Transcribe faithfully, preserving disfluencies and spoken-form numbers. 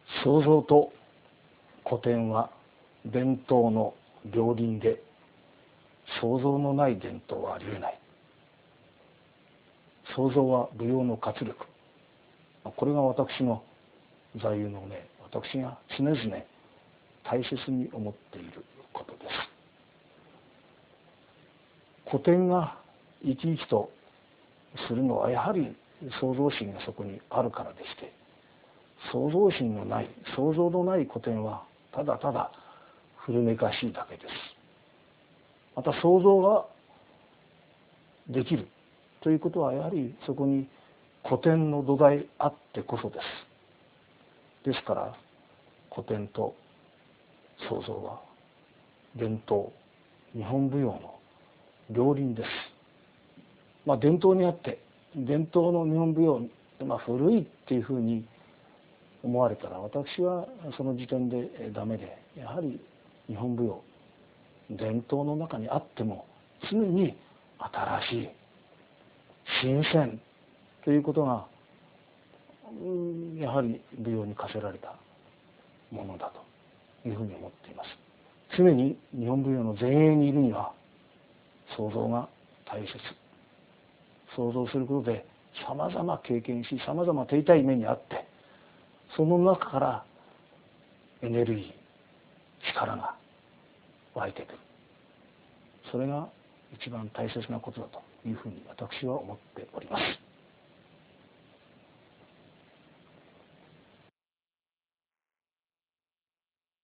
創造と古典は伝統の両輪で、創造のない伝統はありえない。創造は舞踊の活力。これが私の座右の銘、私が常々大切に思っていることです。古典が生き生きとするのはやはり創造心がそこにあるからでして、創造心のない、創造のない古典はただただ古めかしいだけです。また創造ができるということはやはりそこに古典の土台あってこそです。ですから古典と創造は伝統、日本舞踊の両輪です。まあ伝統にあって、伝統の日本舞踊、まあ、古いっていうふうに思われたら私はその時点でダメで、やはり日本舞踊伝統の中にあっても常に新しい新鮮ということがやはり舞踊に課せられたものだというふうに思っています。常に日本舞踊の前衛にいるには創造が大切。創造することでさまざま経験し、さまざま手痛い目にあって、その中からエネルギー、力が湧いてくる。それが一番大切なことだというふうに私は思っております。